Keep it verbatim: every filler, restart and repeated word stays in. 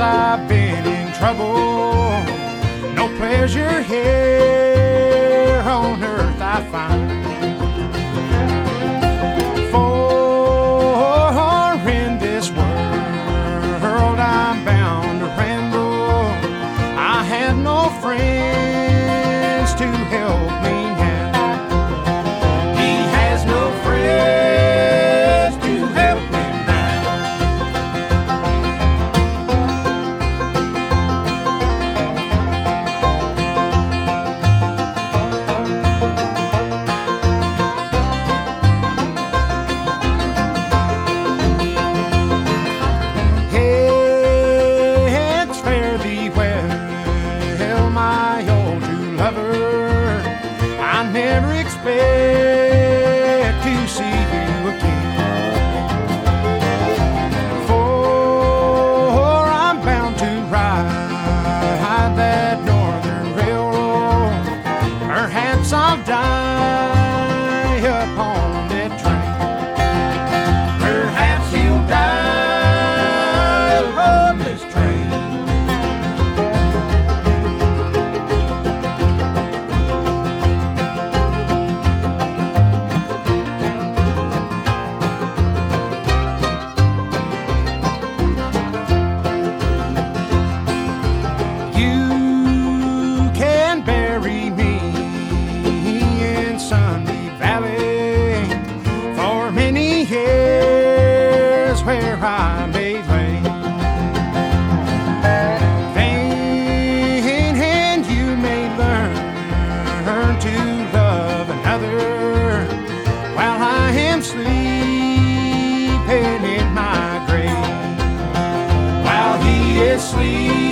I've been in trouble. No pleasure here on earth I find. For in this world I'm bound to ramble. I have no friends to help me now. He has no friends to help me now. Hey, it's fare thee well, my old true lover. I never expect to see you again. For I'm bound to ride that northern railroad. Perhaps I'll die upon that train. Perhaps you'll die upon this train. You can bury me in Sunny Valley for many years where I may lay. Then and you may learn to love another while I am sleeping in my grave. While he is sleeping